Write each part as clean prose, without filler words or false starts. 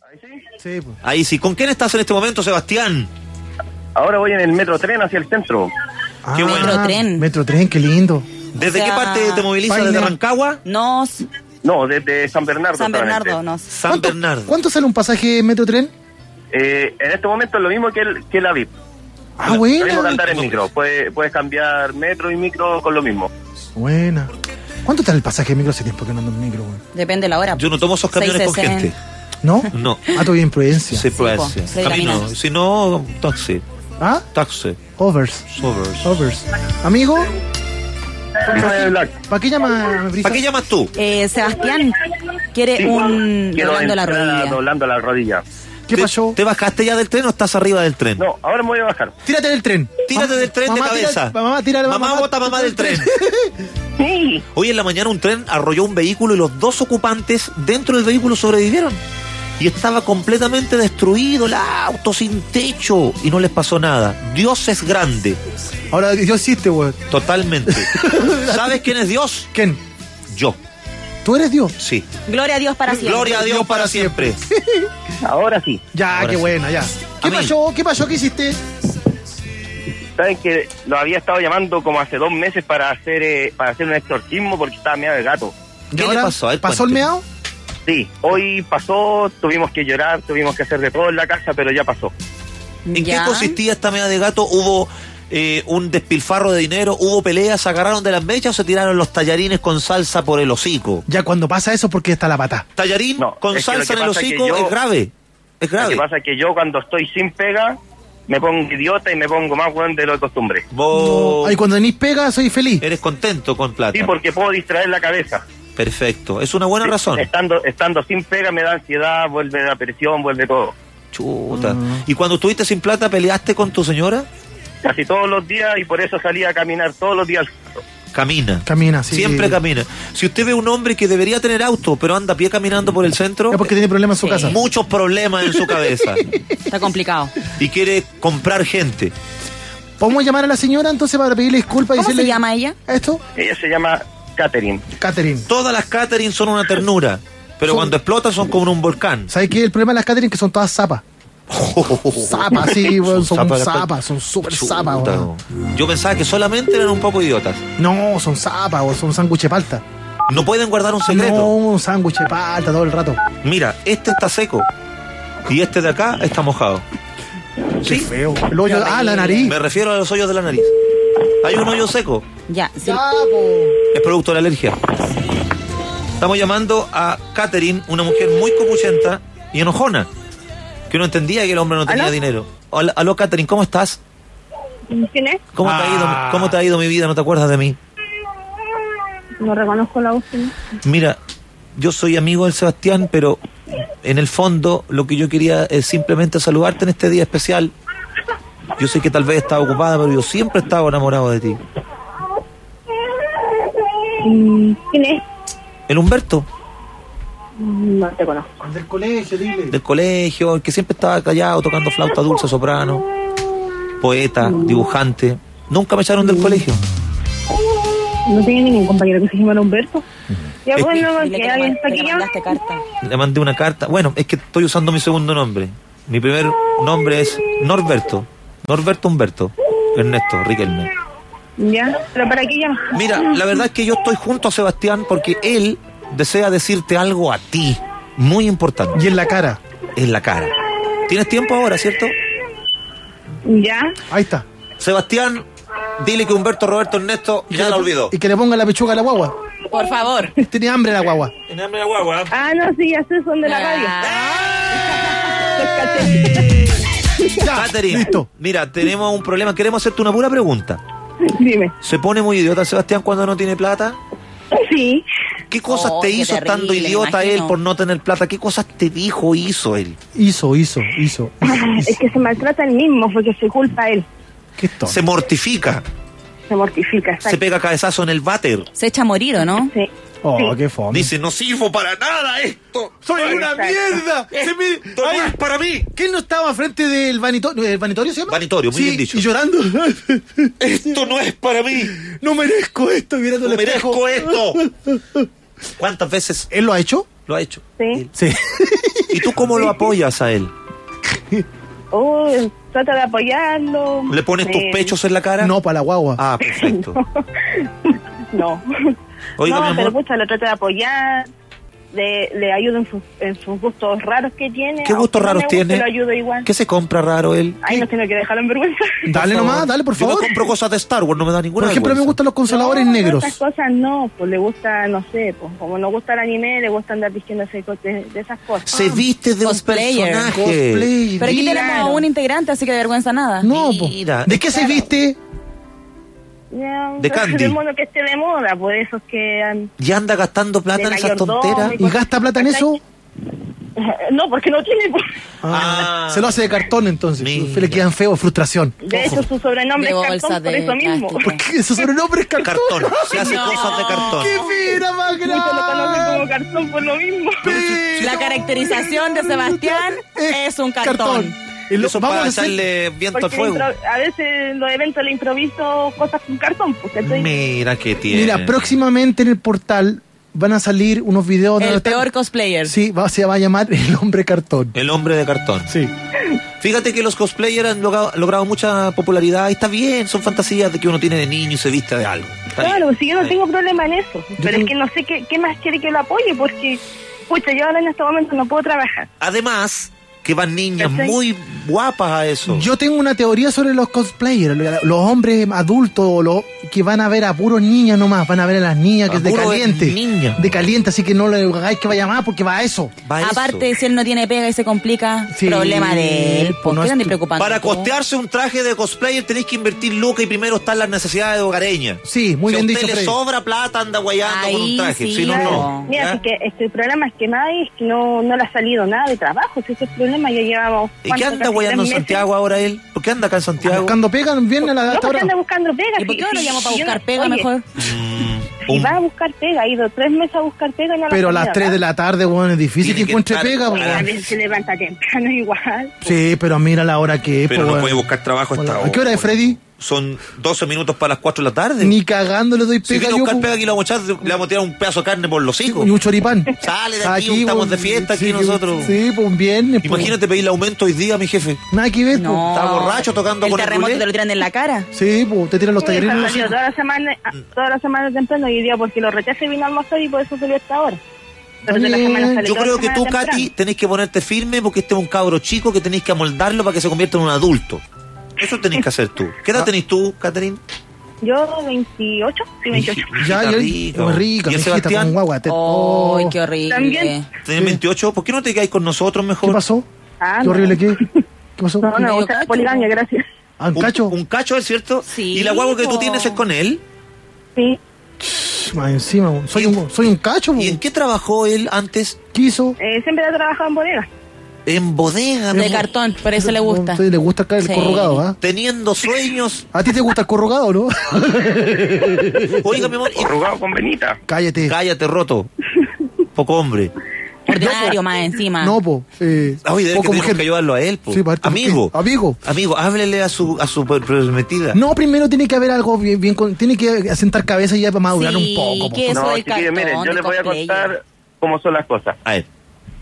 Sí, pues. Ahí sí. ¿Con quién estás en este momento, Sebastián? Ahora voy en el Metrotren hacia el centro. Qué bueno. Metrotren. Metrotren, qué lindo. ¿Desde O sea, qué parte te movilizas? Paine. ¿Desde Rancagua? Nos. No, desde San Bernardo. San Bernardo, solamente. nos. San Bernardo. ¿Cuánto sale un pasaje en Metrotren? En este momento es lo mismo que la VIP. Ah, Lo mismo que buena. andar en micro. Puedes cambiar metro y micro con lo mismo. Buena. ¿Cuánto está el pasaje de micro? Hace tiempo que no ando en micro, güey. Depende de la hora. Yo no tomo esos camiones con 6:60. gente. ¿No? No. Ah, todavía imprudencia. Sí, puede po, ser. Freddy Camino. Lamina. Si no, taxi. ¿Ah? Taxi. Overs. Overs. Amigo, Black. ¿para qué llama Brisa? ¿Para qué llamas tú? Sebastián quiere Sí, un quiero doblando la entrar rodilla. doblando la rodilla. ¿Qué pasó? ¿Te bajaste ya del tren o estás arriba del tren? No, ahora me voy a bajar. Tírate del tren. Tírate del tren de Mamá, cabeza. Mamá, tírale, Mamá, bota a mamá del tren. Sí. Hoy en la mañana un tren arrolló un vehículo y los dos ocupantes dentro del vehículo sobrevivieron. Y estaba completamente destruido el auto, sin techo, y no les pasó nada. Dios es grande, Ahora Dios existe, güey. totalmente. ¿Sabes quién es Dios? ¿Quién? Yo, ¿Tú eres Dios? sí. Gloria a Dios para siempre. Gloria a Dios para siempre. Ahora sí. Ya, Ahora qué sí. buena, ya. ¿Qué Amén. pasó? ¿Qué pasó? ¿Qué hiciste? Saben que lo había estado llamando como hace 2 meses para hacer un exorcismo porque estaba meado de gato. ¿Y ¿Qué le ahora? pasó? A ver, ¿Pasó el cuente. meado? Sí, hoy pasó, tuvimos que llorar, tuvimos que hacer de todo en la casa, pero ya pasó. ¿En Ya. qué consistía esta meada de gato? ¿Hubo un despilfarro de dinero? ¿Hubo peleas? ¿Se agarraron de las mechas o se tiraron los tallarines con salsa por el hocico? Ya cuando pasa eso, ¿por qué está la pata? Tallarín No, con es que lo salsa que en el pasa es que hocico yo- es grave. Es Lo grave. que pasa es que yo cuando estoy sin pega, me pongo idiota y me pongo más weón de lo que costumbre. Vos Ay, cuando venís pega, soy feliz. eres contento con plata. Sí, porque puedo distraer la cabeza. Perfecto. Es una buena razón. Estando sin pega me da ansiedad, vuelve la presión, vuelve todo. Chuta. ¿Y cuando estuviste sin plata peleaste con tu señora? Casi todos los días y por eso salí a caminar todos los días. Camina. Camina, sí. Siempre camina. Si usted ve un hombre que debería tener auto, pero anda a pie caminando por el centro, Es porque tiene problemas en su Sí. casa. muchos problemas en su cabeza Está complicado. y quiere comprar gente. ¿Podemos llamar a la señora entonces para pedirle disculpas y ¿Cómo decirle... se llama ella? ¿Esto? Ella se llama Catherine. Catherine. Todas las catering son una ternura, pero Son- cuando explotan son como un volcán. ¿Sabes qué? El problema de las Catherine es que son todas zapas. Zapas, sí, weón, son Zapas, zapas, son súper Chuta, zapas, weón. Yo pensaba que solamente eran un poco idiotas. No, son zapas, weón, son sándwich de palta. No pueden guardar un secreto. No, un sándwich de palta todo el rato. Mira, este está seco y este de acá está mojado. Qué ¿Sí? feo. El hoyo, la nariz. Me refiero a los hoyos de la nariz. Hay un hoyo seco. Ya, sí. Ya, po. Es producto de la alergia. Estamos llamando a Catherine, una mujer muy copuchenta y enojona, que no entendía que el hombre no tenía ¿Aló? dinero. Hola, aló, Catherine, ¿cómo estás? ¿Quién es? ¿Cómo te ha ido mi vida? ¿No te acuerdas de mí? No reconozco la voz. ¿No? Mira, yo soy amigo del Sebastián, pero en el fondo lo que yo quería es simplemente saludarte en este día especial. Yo sé que tal vez estaba ocupada, pero yo siempre he estado enamorado de ti. ¿Quién es? El Humberto, No te conozco. Del colegio, dile. del colegio, el que siempre estaba callado, tocando flauta dulce, soprano, poeta, dibujante. Nunca me echaron del colegio. No tenía ningún compañero que se llamara Humberto. Ya Es- bueno, Dile que que alguien está le aquí ya. mandaste carta. Le mandé una carta. Bueno, es que estoy usando mi segundo nombre. Mi primer nombre es Norberto. Norberto Humberto. Ernesto Riquelme. Ya, pero ¿para qué llama? Mira, la verdad es que yo estoy junto a Sebastián porque él desea decirte algo a ti, muy importante, Y en la cara. en la cara. ¿Tienes tiempo ahora, cierto? Ya. Ahí está. Sebastián, dile que Humberto Roberto Ernesto ya la olvidó. Y que le ponga la pechuga a la guagua. Por favor. Tiene hambre la guagua. ¿Tiene hambre la guagua? Ah, no, sí, ya sé, son de la radio. Ya, Catherine, listo. mira, tenemos un problema. Queremos hacerte una pura pregunta. Dime. ¿Se pone muy idiota Sebastián cuando no tiene plata? Sí. ¿Qué cosas Oh, te qué hizo terrible, estando me idiota él imagino. por no tener plata? ¿Qué cosas te dijo hizo él? Hizo. Es que se maltrata él mismo porque se culpa a él. Qué tonto. Se mortifica, Se mortifica. se pega cabezazo en el váter. Se echa a morir, ¿o no? Sí. Oh, Sí. qué fome. Dice, no sirvo para nada esto. ¡Soy una Exacto. mierda! Esto no es para mí. ¿Quién no estaba frente del vanitorio? ¿El vanitorio se llama? Vanitorio, muy Sí, bien dicho. Y llorando. Esto no es para mí. No merezco esto, mirando No el espejo. merezco esto. ¿Cuántas veces ¿Él lo ha hecho? Lo ha hecho. Sí. Sí. ¿Y tú cómo lo apoyas a él? Trata de apoyarlo. ¿Le pones tus pechos en la cara? No, para la guagua. Ah, perfecto. No. Oiga, no, mi amor. pero pucha, lo trata de apoyar. Le ayudo en sus gustos raros que tiene. ¿Qué gustos raros tiene? Lo ayudo igual. ¿Qué se compra raro él? Ay, no tengo que dejarlo en vergüenza. Dale nomás, dale, por Yo me favor. compro cosas de Star Wars, no me da ninguna Por ejemplo, me vergüenza. gustan los consoladores No, negros. Esas cosas no, pues le gusta, no sé, pues como no gusta el anime, le gusta andar vistiéndose de esas cosas. Se viste de Cosplayer. un personaje. Cosplay. Pero aquí Mira. tenemos a un integrante, así que de vergüenza nada. No, po. Mira. ¿De qué se viste? Ya, De Candy. Del mono que esté de moda, por esos que... ¿Y anda gastando plata De en esas mayordomo tonteras? ¿Y gasta plata en eso? No, porque no tiene... pues. Ah. Se lo hace de cartón entonces. Mira. Le quedan feo, frustración. De hecho, su sobrenombre De es bolsa cartón, por de eso mismo. plástico. ¿Por qué ese sobrenombre es cartón? Cartón. Se hace No. cosas de cartón. ¡Qué fina más Muchos lo conocen grande! como cartón por lo mismo. La caracterización de Sebastián es un cartón. Y lo- Eso vamos para a hacer- echarle viento al Porque fuego. a veces en los eventos le improviso cosas con cartón. Pues, ¿cachai? Mira qué tiene. Mira, próximamente en el portal van a salir unos videos El de... peor cosplayer. Sí, se va a llamar El Hombre Cartón. El hombre de cartón. Sí. Fíjate que los cosplayers han logrado mucha popularidad y está bien, son fantasías de que uno tiene de niño y se viste de algo. Está Claro, bien. si yo no Está bien. tengo problema en eso. Pero tengo- es que no sé qué más quiere que lo apoye, porque, pucha, yo ahora en este momento no puedo trabajar. Además, que van niñas ¿Cachai? muy guapas a eso. Yo tengo una teoría sobre los cosplayers, los hombres adultos, los que van a ver a puros niñas nomás, van a ver a las niñas que A es de puro caliente. niña. De caliente, así que no le hagáis que vaya más porque va a eso. Va a eso. Aparte, si él no tiene pega y se complica, Sí, problema de él. ¿Por no qué es andas tu- preocupando? Para tú? costearse un traje de cosplayer tenéis que invertir lucas y primero están las necesidades hogareñas. Sí, muy si bien a dicho, usted le Freddy. sobra plata, anda guayando con un Ahí traje. sí, Si no, claro. no. Mira, ¿Ya? así que el problema es que nadie, es que no le ha salido nada de trabajo. Si ese es el problema, ya llevamos... ¿Y qué anda guayando en Santiago ahora él? ¿Por qué anda acá en Santiago? Buscando pega, viene a la No, hasta porque ahora. anda buscando pega. ¿Y por qué no lo llamo para yo buscar no- pega oye, mejor? Si va a buscar pega, ha ido 3 meses a buscar pega y no la Pero a las salido, 3 de la tarde, weón, es difícil Tiene que que encuentre estar- pega, A weón. veces se levanta temprano igual. Sí, pero mira la hora que es, Pero po, no weón. puede buscar trabajo hasta Hola. ahora. ¿A qué hora es, Freddy? Son 12 minutos para las 4 de la tarde. Ni cagando le doy Si pega viene a yo, buscar po. pega aquí, le vamos a echar, le vamos a tirar un pedazo de carne por los hijos. Y un choripán. Sale de aquí, estamos weón. de fiesta aquí Sí, nosotros. Sí, pues un viernes. po. Imagínate pedirle aumento hoy día, mi jefe. Nada que ver, po. No. Está borracho tocando el con el terremoto culé. te lo tiran en la cara. Sí, pues te tiran los Sí, tallarines. ha en los salido hijos. toda la semana temprano y hoy día porque lo rechacé vino a almorzar y por eso salió hasta ahora. Pero de la Bien. semana sale Yo toda creo la que tú, semana Katy, temprano. tenés que ponerte firme porque este es un cabro chico que tenéis que amoldarlo para que se convierta en un adulto. Eso tenés que hacer tú. ¿Qué edad tenés tú, Catherine? Yo 28, sí, 28. Ya, Hijita ya, rica. muy rica, ¿Y el mijita, Sebastián? con guagua. ¡Ay, qué horrible! También. ¿Tenés 28? ¿Por qué no te quedáis con nosotros mejor? ¿Qué pasó? Ah, ¿Qué no. horrible qué? ¿Qué pasó? No, no, Medio gusta la cacho. poligamia, gracias. Ah, ¿un cacho? Un cacho, ¿es cierto? Sí, ¿Y la guagua que tú po. tienes es con él? Sí. Más encima, soy un cacho, po. ¿Y en qué trabajó él antes? ¿Qué hizo? Siempre he trabajado en bodega. En bodega, mi De amor. cartón, por eso le gusta. Le gusta acá el Sí. corrugado, ¿ah? Teniendo sueños. ¿A ti te gusta el corrugado, no? Oiga, mi amor, Arrugado con venita. Cállate. cállate, roto. Poco hombre. Ordinario más encima. No, po. Oye, debe que poco tenemos que ayudarlo a él, po. Sí, parte- Amigo. Amigo. Amigo, háblele a su prometida. No, primero tiene que haber algo bien tiene que asentar cabeza y ya para madurar Sí, un poco. po. que eso No, del chiquillos, miren, cartón, yo de les voy a cosplayer. contar cómo son las cosas. A ver.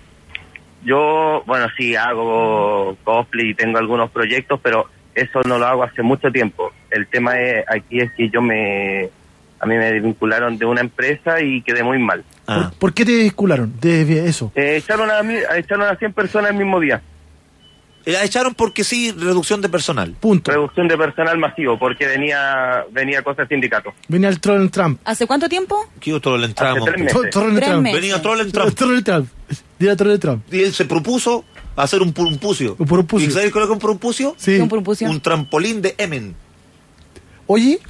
Yo, bueno, sí hago cosplay y tengo algunos proyectos, pero eso no lo hago hace mucho tiempo. El tema aquí es que a mí me desvincularon de una empresa y quedé muy mal. Ah. ¿Por qué te descularon de eso? Echaron a 100 personas el mismo día. La echaron porque sí, reducción de personal. Punto. Reducción de personal masivo, porque venía cosa de sindicato. Venía el troll Trump. ¿Hace cuánto tiempo? ¿Qué otro le entramos? Hace 3 meses. Troll Tres Trump. meses. Venía Troll en Troll Trump. Trump. Dile a troll Trump. Y él se propuso hacer un purumpucio. Un purumpucio. ¿Y sabes qué es un purumpucio? Sí. Un purumpucio. Un trampolín de Emen. Oye,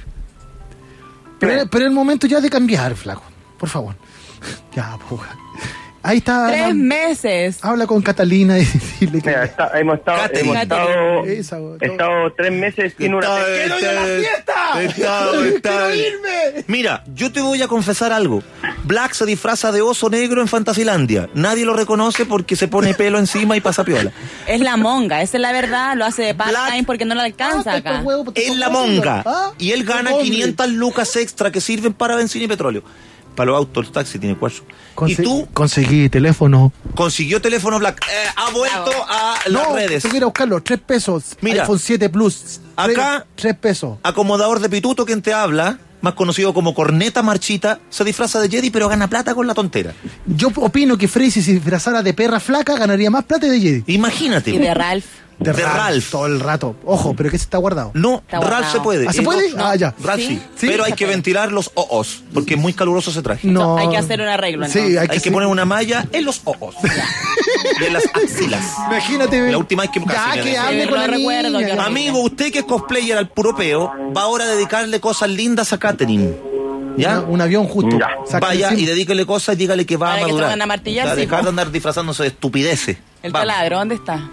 pero es el momento ya de cambiar, flaco. Por favor. Ya, puja. Ahí está. 3 meses. Habla con Catalina y dile que. Mira, hemos Catherine. Esa, he estado 3 meses sin una... ¡Quiero ir a la fiesta! ¡Quiero irme! Mira, yo te voy a confesar algo. Black se disfraza de oso negro en Fantasilandia. Nadie lo reconoce porque se pone pelo encima y pasa piola. Es la monga, esa es la verdad. Lo hace de Black- part-time porque no le alcanza acá. Es la monga. Y él gana 500 lucas extra que sirven para benzina y petróleo. Para los autos, el taxi tiene 4. Y tú conseguí teléfono. consiguió teléfono Black. Ha vuelto a las redes. Tengo que ir a buscarlo, 3 pesos. Mira, iPhone 7 Plus. acá 3 pesos. Acomodador de pituto, quien te habla, más conocido como Corneta Marchita, se disfraza de Jedi, pero gana plata con la tontera. Yo opino que Frey, si se disfrazara de perra flaca, ganaría más plata de Jedi. Imagínate. Y de Ralph. De Ralph. Todo el rato. Ojo, pero que se está guardado. No, Está Ralph guardado. se puede. ¿Ah, se puede? No, Ah, ya. Ralph Sí. sí. Pero hay que ventilar los oos, porque es muy caluroso ese traje. No. Hay que hacer un arreglo, Sí, entonces. Hay que poner una malla en los oos. Y en las axilas. Imagínate. La última vez que Ya, casi me que dejé. hable Sí, con lo la recuerdo, niña. que Amigo, usted que es cosplayer al puro peo, va ahora a dedicarle cosas lindas a Katherine. ¿Ya? Un avión justo. Ya. Sácale Vaya y encima. dedícale cosas y dígale que va Para a que se madurar. van a martillar, O sea, sí, dejar po. de andar disfrazándose de estupideces. El Vamos. taladro, ¿dónde está?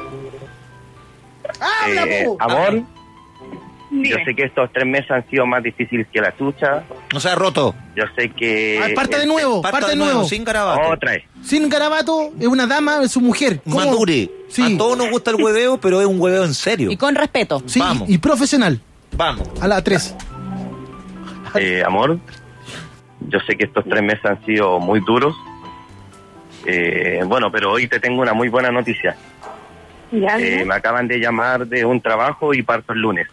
¡Habla, po! Amor, Dime. yo sé que estos 3 meses han sido más difíciles que la chucha. No sea roto. Yo sé que... Ah, parte de nuevo, parte de nuevo. sin garabato. Otra vez. Sin garabato, es una dama, es su mujer. ¿Cómo? Madure. Sí. A todos nos gusta el hueveo, pero es un hueveo en serio. Y con respeto. Sí, Vamos. y profesional. Vamos. A la 3. Amor, yo sé que estos 3 meses han sido muy duros. Bueno, pero hoy te tengo una muy buena noticia. Ya, dime. Me acaban de llamar de un trabajo y parto el lunes.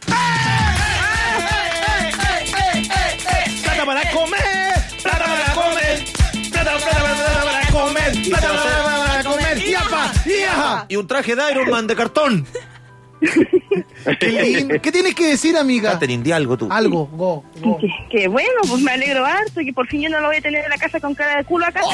¡Plata para comer! ¡Plata para comer! ¡Plata para comer! ¡Plata para comer! ¡Yapa! ¡Yaja! Y un traje de Iron Man de cartón. ¡Qué lindo! ¿Qué tienes que decir, amiga? Katherine, di algo tú. Algo, go. Que bueno, pues me alegro harto que por fin yo no lo voy a tener en la casa con cara de culo acá.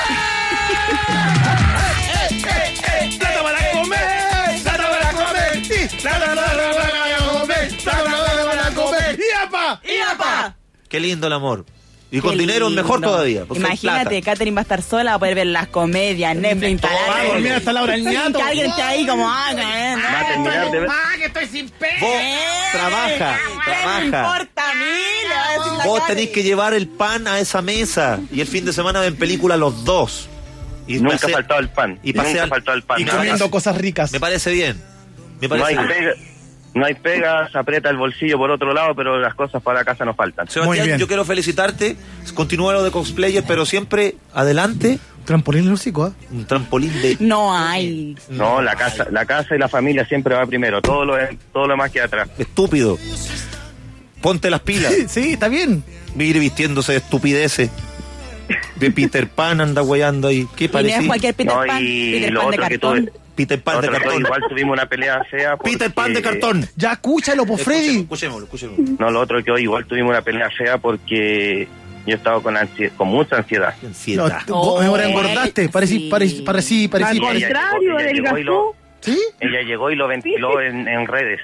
¡Plata para comer! ¡Plata para comer! ¡Plata para comer! ¡Plata para comer! ¡Yapa! ¡Yapa! Qué lindo el amor. Y con Qué dinero es mejor lindo. todavía. porque hay Imagínate, plata. Katherine va a estar sola, va a poder ver las comedias, Netflix, instalada. Va a dormir hasta la hora del Sin ñato. que alguien esté ahí como, Va a terminar de ver... que estoy sin pelo! Vos trabaja, ¿Qué me trabaja. importa a mí? Le va a decir la Vos Katherine. tenés que llevar el pan a esa mesa. Y el fin de semana ven película los dos. Y Nunca ha pase- faltado el pan. y pase Nunca ha al- faltado el pan. Y Me parece- comiendo cosas ricas. Me parece bien. Me No parece hay bien. pega, no hay pega, se aprieta el bolsillo por otro lado, pero las cosas para la casa nos faltan. Muy Sebastián, bien. yo quiero felicitarte. Continúa lo de cosplayer, pero siempre adelante. Trampolín en el hocico, ¿eh? Un trampolín de... No hay. No, la casa y la familia siempre va primero. Todo lo más que atrás. Estúpido. Ponte las pilas. Sí, está bien. Ir vistiéndose de estupideces. De Peter Pan anda guayando ahí. ¿Qué Y no parece? es cualquier Peter No, Pan, y Peter lo Pan de otro que cartón. tuve- Peter Pan de Nosotros cartón. igual tuvimos una pelea fea. Peter Pan de porque- cartón. Ya escúchalo, po, Freddy. Escuchémoslo. No, lo otro que hoy igual tuvimos una pelea fea porque yo estaba con mucha ansiedad. No, Ansiedad. ahora engordaste. Parecí. Sí. Parecí. Al Ella contrario, llegó y adelgazó. ¿Sí? Ella llegó y lo ventiló en redes.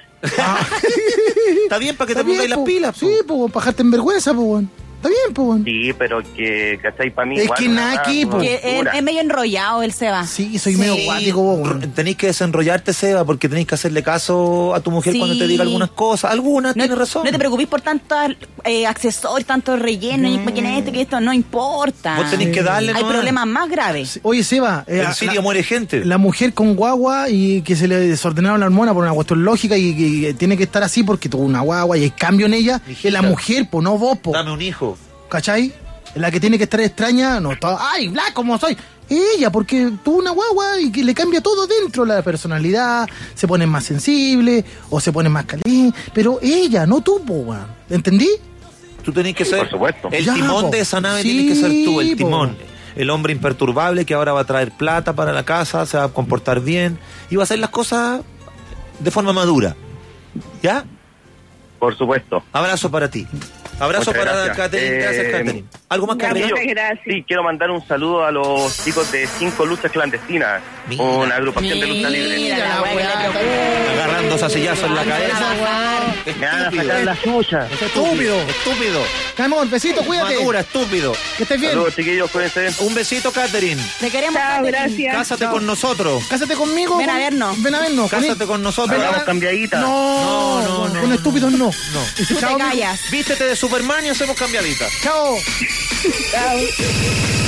Está bien para que te Está bien, pongáis las po. pilas. po. Sí, pues, bajarte en vergüenza, pues, weón. Está bien, pues, weón. Sí, pero que, ¿cachai? Para mí Es igual que una nada aquí, más po. Que dura. es medio enrollado el Seba. Sí, soy medio guático, vos, weón. Tenéis que desenrollarte, Seba, porque tenéis que hacerle caso a tu mujer Sí. cuando te diga algunas cosas. Algunas, No, tienes razón. no te preocupes por tantos accesorios, tantos rellenos, y que esto no importa. Vos tenés que darle Hay nomás. problemas más graves. Oye, Seba, En Siria muere gente. la mujer con guagua y que se le desordenaron la hormona por una cuestión lógica y tiene que estar así porque tuvo una guagua y hay cambio en ella, Hijita. es la mujer, pues, no vos, po. Dame un hijo. ¿Cachai? La que tiene que estar extraña, no está, ay, bla, como soy. Ella, porque tuvo una guagua y que le cambia todo dentro, la personalidad, se pone más sensible o se pone más caliente, pero ella, no tú, po, weón. ¿Entendí? Tú tenés que ser por supuesto. el Ya, timón po. de esa nave, Sí, tienes que ser tú, el po. timón. El hombre imperturbable que ahora va a traer plata para la casa, se va a comportar bien y va a hacer las cosas de forma madura. ¿Ya? Por supuesto. Abrazo para ti. Abrazo Muchas para gracias. Katherine. Gracias, Katherine. ¿Algo más que Ya, agregar? muchas gracias. Sí, quiero mandar un saludo a los chicos de 5 Luchas Clandestinas, Mira. una agrupación de lucha libre. Mira la weá que le preocupa. Agarrando sacillazos en la cabeza. Me van a sacar la chucha. Estúpido. Estúpido. Mi amor, besito, cuídate. Madura, estúpido. Que estés bien. Saludos, chiquillos, cuídense. Un besito, Katherine. Te queremos. Chao, Katherine. gracias. Cásate Chao. con nosotros. Cásate conmigo. Ven a vernos. Ven a vernos. Cásate con nosotros. Ven a- Hagamos cambiadita. No, No, con estúpidos no. Tú te Chao, callas. Vístete de Superman y hacemos cambiadita. Chao. Chao.